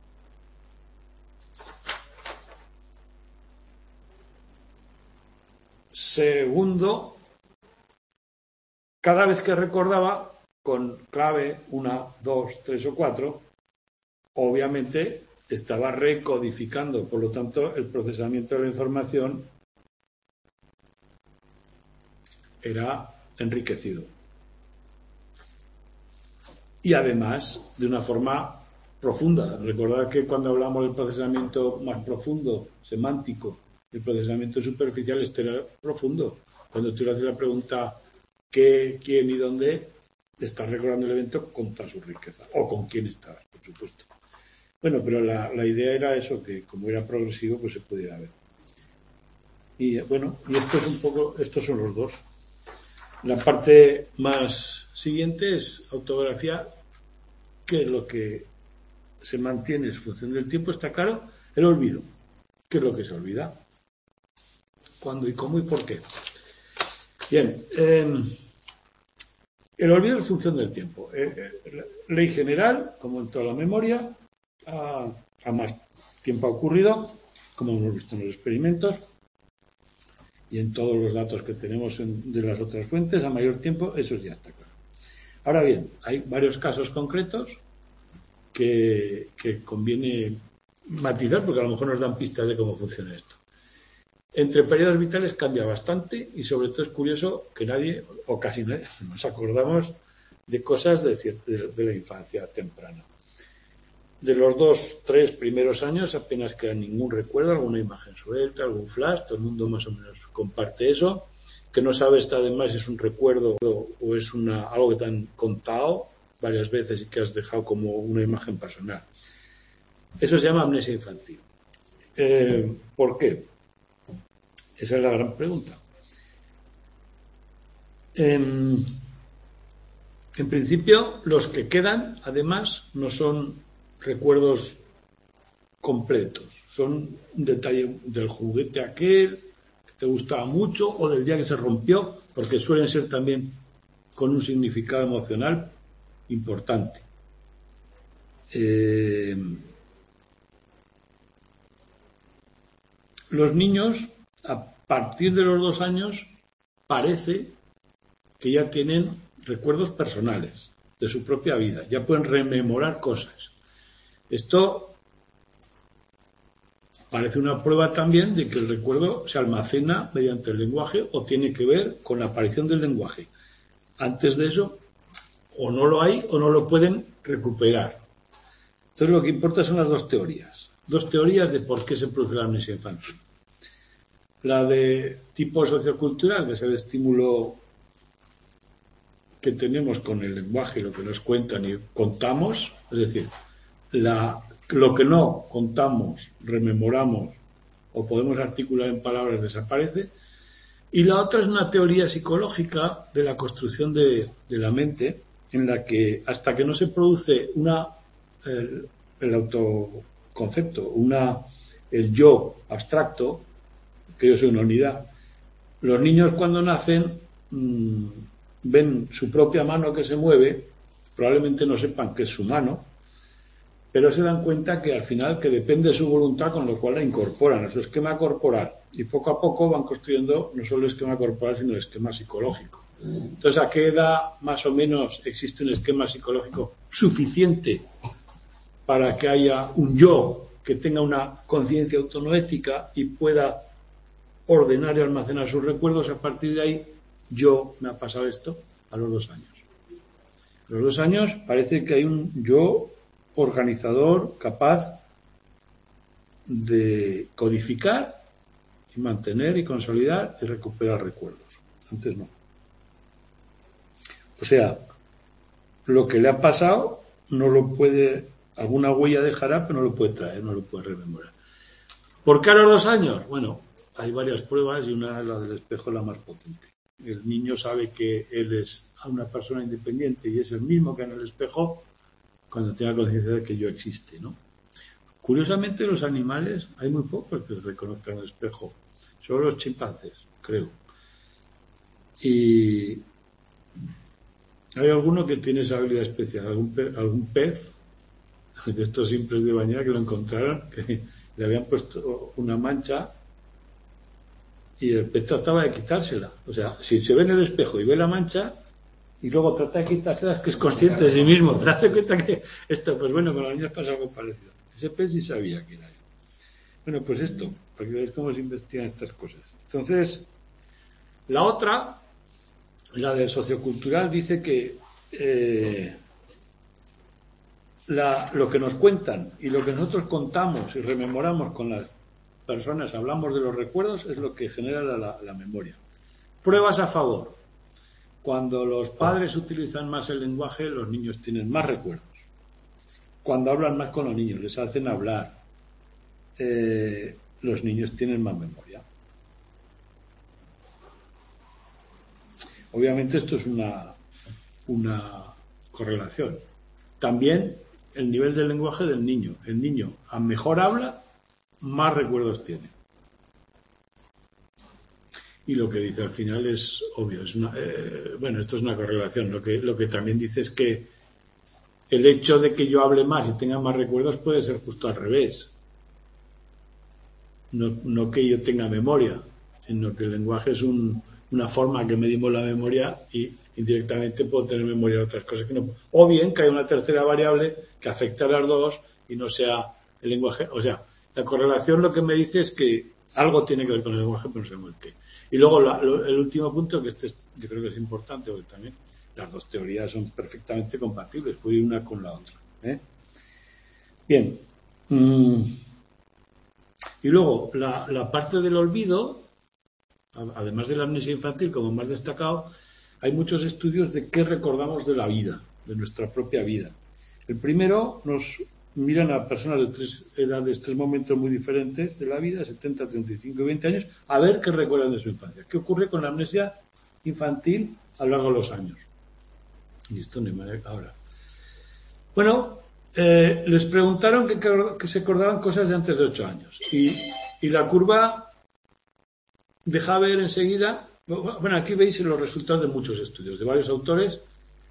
segundo, cada vez que recordaba con clave una, dos, tres o cuatro, obviamente estaba recodificando, por lo tanto el procesamiento de la información era enriquecido. Y además de una forma profunda. Recordad que cuando hablamos del procesamiento más profundo, semántico, el procesamiento superficial, este era profundo. Cuando tú le haces la pregunta qué, quién y dónde, estás recordando el evento con toda su riqueza, o con quién estabas, por supuesto. Bueno, pero la, la idea era eso, que como era progresivo, pues se pudiera ver. Y bueno, y esto es un poco, estos son los dos. La parte más siguiente es autografía, que es lo que se mantiene en función del tiempo, está claro. El olvido, ¿qué es lo que se olvida? ¿Cuándo y cómo y por qué? Bien, eh, el olvido es función del tiempo. Eh, eh, ley general, como en toda la memoria, a, a más tiempo ha ocurrido, como hemos visto en los experimentos y en todos los datos que tenemos en, de las otras fuentes, a mayor tiempo, eso ya está claro. Ahora bien, hay varios casos concretos que, que conviene matizar porque a lo mejor nos dan pistas de cómo funciona esto. Entre periodos vitales cambia bastante y sobre todo es curioso que nadie, o casi nadie, nos acordamos de cosas de, de, de la infancia temprana. De los dos, tres primeros años apenas queda ningún recuerdo, alguna imagen suelta, algún flash, todo el mundo más o menos comparte eso, que no sabe está además si es un recuerdo o es una, algo que te han contado varias veces y que has dejado como una imagen personal. Eso se llama amnesia infantil. Eh, ¿Por qué? Esa es la gran pregunta. En, en principio, los que quedan, además, no son recuerdos completos. Son un detalle del juguete aquel que te gustaba mucho o del día que se rompió, porque suelen ser también con un significado emocional importante. Eh, los niños, a partir de los dos años, parece que ya tienen recuerdos personales de su propia vida, ya pueden rememorar cosas. Esto parece una prueba también de que el recuerdo se almacena mediante el lenguaje o tiene que ver con la aparición del lenguaje. Antes de eso, o no lo hay o no lo pueden recuperar. Entonces lo que importa son las dos teorías. Dos teorías de por qué se produce la amnesia infantil. La de tipo sociocultural, que es el estímulo que tenemos con el lenguaje y lo que nos cuentan y contamos, es decir, la, lo que no contamos, rememoramos o podemos articular en palabras desaparece. Y la otra es una teoría psicológica de la construcción de, de la mente, en la que hasta que no se produce una el, el autoconcepto, una el yo abstracto, que yo soy una unidad, los niños cuando nacen mmm, ven su propia mano que se mueve, probablemente no sepan que es su mano, pero se dan cuenta que al final que depende de su voluntad, con lo cual la incorporan a su esquema corporal y poco a poco van construyendo no solo el esquema corporal sino el esquema psicológico. Entonces, ¿a qué edad más o menos existe un esquema psicológico suficiente para que haya un yo que tenga una conciencia autonoética y pueda ordenar y almacenar sus recuerdos? A partir de ahí, yo me ha pasado esto a los dos años. A los dos años parece que hay un yo organizador capaz de codificar y mantener y consolidar y recuperar recuerdos. Antes no. O sea, lo que le ha pasado no lo puede, alguna huella dejará, pero no lo puede traer, no lo puede rememorar. ¿Por qué a los dos años? Bueno, hay varias pruebas y una es la del espejo, la más potente. El niño sabe que él es una persona independiente y es el mismo que en el espejo cuando tenga conciencia de que yo existe, ¿no? Curiosamente, los animales, hay muy pocos que reconozcan el espejo. Solo los chimpancés, creo. Y hay alguno que tiene esa habilidad especial. Algún pez, algún pez de estos simples de bañera que lo encontraron, que le habían puesto una mancha y el pez trataba de quitársela. O sea, si se ve en el espejo y ve la mancha y luego trata de quitársela, es que es consciente de sí mismo. ¿Te das cuenta que esto? Pues bueno, con los niños pasa algo parecido. Ese pez sí sabía que era él. Bueno, pues esto, para que veáis cómo se investigan estas cosas. Entonces, la otra, la del sociocultural, dice que eh, la, lo que nos cuentan y lo que nosotros contamos y rememoramos con las personas, hablamos de los recuerdos, es lo que genera la, la, la memoria. Pruebas a favor. Cuando los padres utilizan más el lenguaje, los niños tienen más recuerdos. Cuando hablan más con los niños, les hacen hablar, eh, los niños tienen más memoria. Obviamente esto es una, una correlación. También el nivel del lenguaje del niño. El niño a mejor habla, más recuerdos tiene. Y lo que dice al final es obvio. Es una, eh, bueno, esto es una correlación. Lo que, lo que también dice es que el hecho de que yo hable más y tenga más recuerdos puede ser justo al revés. No, no que yo tenga memoria, sino que el lenguaje es un, una forma que medimos la memoria y indirectamente puedo tener memoria de otras cosas que no. O bien que hay una tercera variable que afecta a las dos y no sea el lenguaje. O sea, la correlación lo que me dice es que algo tiene que ver con el lenguaje, pero no sabemos el qué. Y luego la, lo, el último punto, que este es, yo creo que es importante, porque también las dos teorías son perfectamente compatibles, puede ir una con la otra. ¿eh? Bien. Mm. Y luego, la, la parte del olvido, además de la amnesia infantil, como más destacado, hay muchos estudios de qué recordamos de la vida, de nuestra propia vida. El primero, nos miran a personas de tres edades, tres momentos muy diferentes de la vida, setenta, treinta y cinco y veinte años, a ver qué recuerdan de su infancia. ¿Qué ocurre con la amnesia infantil a lo largo de los años? Y esto no hay manera ahora. Bueno, eh, les preguntaron que, que se acordaban cosas de antes de ocho años. Y, y la curva deja ver enseguida. Bueno, aquí veis los resultados de muchos estudios, de varios autores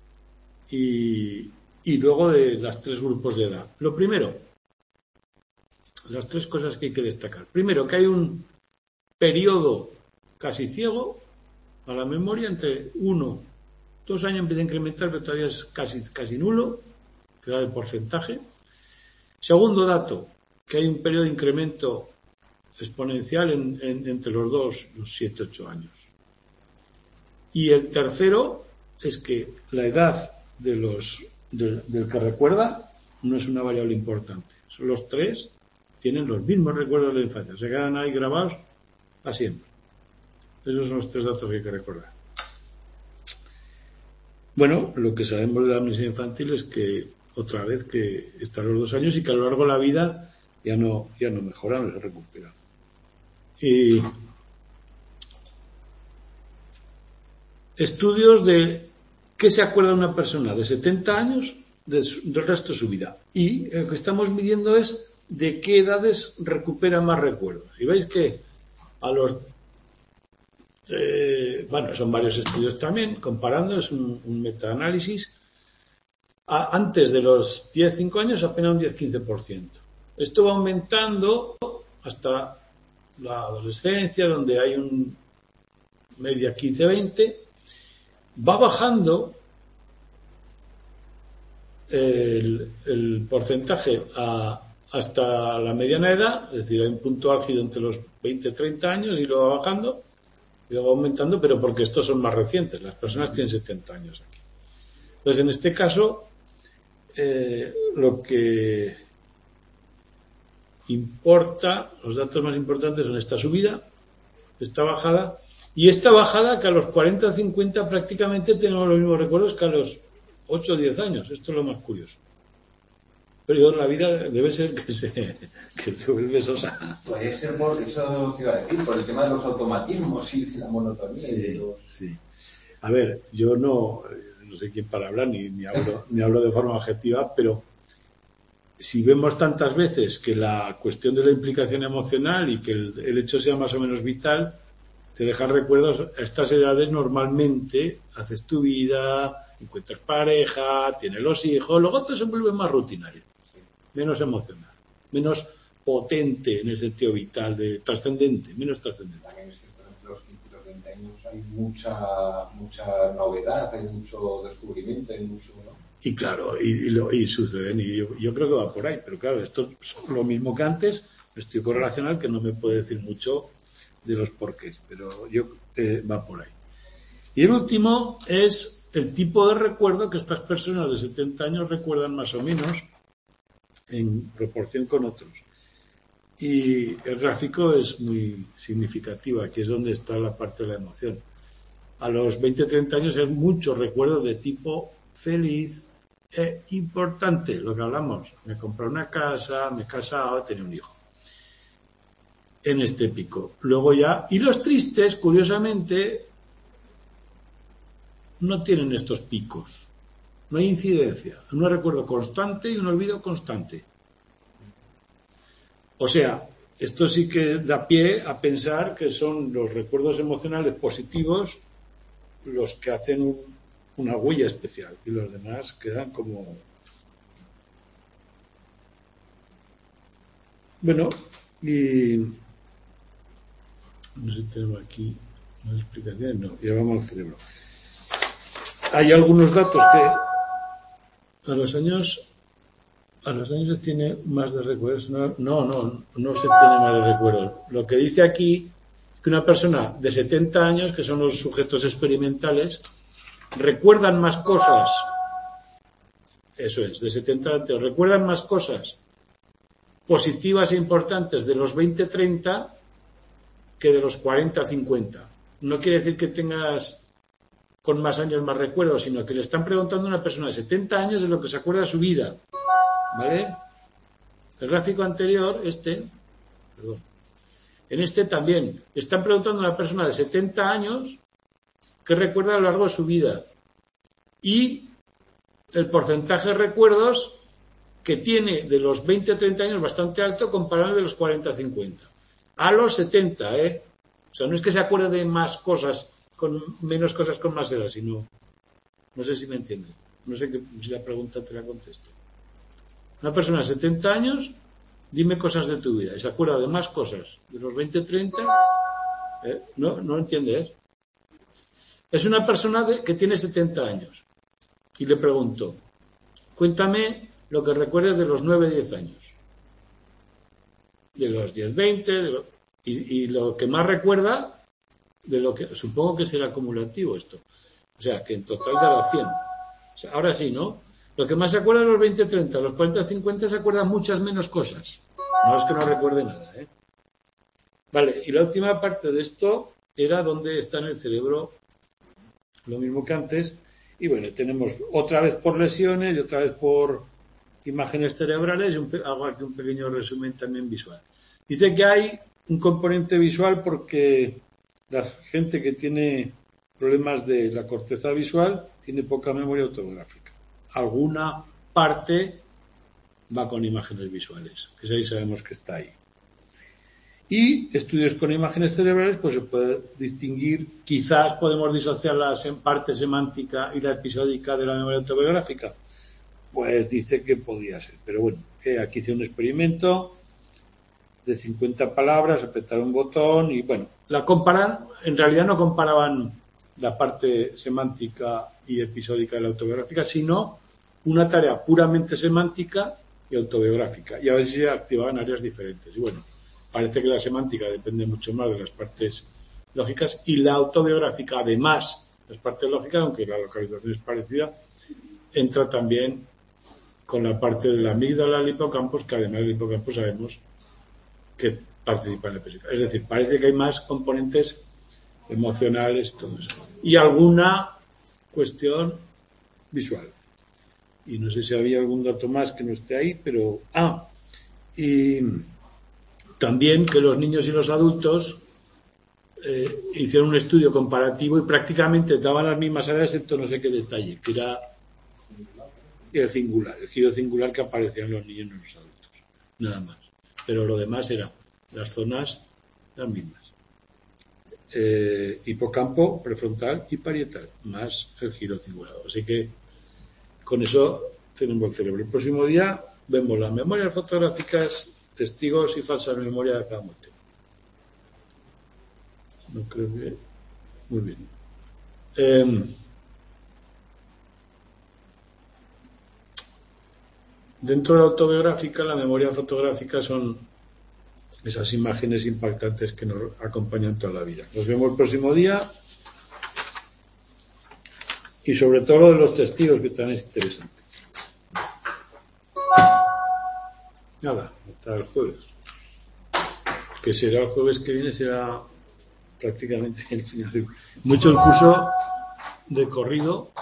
y, y luego de los tres grupos de edad. Lo primero, las tres cosas que hay que destacar. Primero, que hay un periodo casi ciego a la memoria entre uno, dos años empieza a incrementar, pero todavía es casi, casi nulo, que da de porcentaje. Segundo dato, que hay un periodo de incremento exponencial en, en, entre los dos, los siete, ocho años. Y el tercero es que la edad de los de, del que recuerda no es una variable importante. Son los tres, tienen los mismos recuerdos de la infancia, se quedan ahí grabados a siempre. Esos son los tres datos que hay que recordar. Bueno, lo que sabemos de la amnesia infantil es que otra vez que está a los dos años y que a lo largo de la vida ya no, ya no mejora, no se recupera. Y estudios de qué se acuerda una persona de setenta años de su, del resto de su vida. Y lo que estamos midiendo es de qué edades recupera más recuerdos. Y veis que a los... Eh, bueno, son varios estudios también, comparando, es un, un metaanálisis. A, antes de los diez, cinco años apenas un diez a quince por ciento. Esto va aumentando hasta la adolescencia, donde hay un media quince a veinte. Va bajando el, el porcentaje a, hasta la mediana edad, es decir, hay un punto álgido entre los veinte y treinta años y luego va bajando y luego aumentando, pero porque estos son más recientes, las personas tienen setenta años aquí. Entonces, en este caso, eh, lo que importa, los datos más importantes son esta subida, esta bajada, y esta bajada que a los cuarenta a cincuenta prácticamente tenemos los mismos recuerdos que a los ocho o diez años. Esto es lo más curioso. Pero la vida debe ser que se, que se vuelve sosa. Puede ser por eso, te iba a decir, por el tema de los automatismos y de la monotonía. Sí, y de los... sí. A ver, yo no, no sé quién para hablar, ni, ni, hablo, ni hablo de forma objetiva, pero si vemos tantas veces que la cuestión de la implicación emocional y que el, el hecho sea más o menos vital, te dejan recuerdos. A estas edades normalmente haces tu vida, encuentras pareja, tienes los hijos, luego todo se vuelve más rutinario, menos emocional, menos potente en el sentido vital, de trascendente, menos trascendente. También es cierto que entre los quince y los veinte años hay mucha, mucha novedad, hay mucho descubrimiento, hay mucho... ¿no? Y claro, y, y, lo, y suceden, y yo, yo creo que va por ahí, pero claro, esto es lo mismo que antes, estoy correlacional, que no me puede decir mucho de los porqués, pero yo eh, va por ahí. Y el último es el tipo de recuerdo que estas personas de setenta años recuerdan más o menos en proporción con otros. Y el gráfico es muy significativo, aquí es donde está la parte de la emoción. A los veinte treinta años hay muchos recuerdos de tipo feliz e importante, lo que hablamos. Me he comprado una casa, me he casado, he tenido un hijo. En este pico. Luego ya, y los tristes, curiosamente, no tienen estos picos. No hay incidencia. Un recuerdo constante y un olvido constante. O sea, esto sí que da pie a pensar que son los recuerdos emocionales positivos los que hacen un, una huella especial y los demás quedan como... Bueno, y... no sé si tenemos aquí más explicaciones. No, ya vamos al cerebro. Hay algunos datos que a los años... A los años se tiene más de recuerdos. No, no, no, no se tiene más de recuerdos. Lo que dice aquí es que una persona de setenta años, que son los sujetos experimentales, recuerdan más cosas. Eso es, de setenta años, recuerdan más cosas positivas e importantes de los veinte treinta que de los cuarenta cincuenta. No quiere decir que tengas con más años más recuerdos, sino que le están preguntando a una persona de setenta años de lo que se acuerda de su vida. ¿Vale? El gráfico anterior, este, perdón, en este también, están preguntando a una persona de setenta años qué recuerda a lo largo de su vida y el porcentaje de recuerdos que tiene de los veinte a treinta años bastante alto comparado de los cuarenta a cincuenta. A los setenta, ¿eh? O sea, no es que se acuerde de más cosas, con menos cosas con más edad, sino, no sé si me entienden, no sé que, si la pregunta te la contesto. Una persona de setenta años, dime cosas de tu vida. Y se acuerda de más cosas. De los veinte treinta, ¿eh? No, no entiendes. Es una persona de, que tiene setenta años. Y le pregunto, cuéntame lo que recuerdes de los nueve diez años. De los diez veinte, de lo, y, y lo que más recuerda, de lo que supongo que será acumulativo esto. O sea, que en total dará cien. O sea, ahora sí, ¿no? Lo que más se acuerda de los veinte treinta, los cuarenta cincuenta se acuerdan muchas menos cosas. No es que no recuerde nada, ¿eh? Vale, y la última parte de esto era dónde está en el cerebro, lo mismo que antes. Y bueno, tenemos otra vez por lesiones y otra vez por imágenes cerebrales y un, hago aquí un pequeño resumen también visual. Dice que hay un componente visual porque la gente que tiene problemas de la corteza visual tiene poca memoria autográfica. Alguna parte va con imágenes visuales, que ahí sabemos que está ahí. Y estudios con imágenes cerebrales, pues se puede distinguir, quizás podemos disociar la parte semántica y la episódica de la memoria autobiográfica. Pues dice que podría ser, pero bueno, que aquí hice un experimento de cincuenta palabras, apretar un botón y bueno, la comparan, en realidad no comparaban la parte semántica y episódica de la autobiográfica, sino una tarea puramente semántica y autobiográfica, y a ver si se activaban áreas diferentes. Y bueno, parece que la semántica depende mucho más de las partes lógicas y la autobiográfica, además, las partes lógicas, aunque la localización es parecida, entra también con la parte de la amígdala del hipocampo, que además del hipocampo sabemos que participa en la episódica. Es decir, parece que hay más componentes emocionales, todo eso. Y alguna cuestión visual. Y no sé si había algún dato más que no esté ahí, pero... Ah, y también que los niños y los adultos eh, hicieron un estudio comparativo y prácticamente daban las mismas áreas, excepto no sé qué detalle, que era el singular, el giro singular que aparecía en los niños y en los adultos. Nada más. Pero lo demás eran las zonas las mismas. Eh, hipocampo, prefrontal y parietal, más el giro cingulado. Así que con eso tenemos el cerebro. El próximo día vemos las memorias fotográficas, testigos y falsas memorias de cada muerte. No creo que... Muy bien. Eh, dentro de la autobiográfica, la memoria fotográfica son esas imágenes impactantes que nos acompañan toda la vida. Nos vemos el próximo día. Y sobre todo lo de los testigos, que también es interesante. Nada, hasta el jueves. Que será el jueves que viene, será prácticamente el final. Mucho el curso de corrido.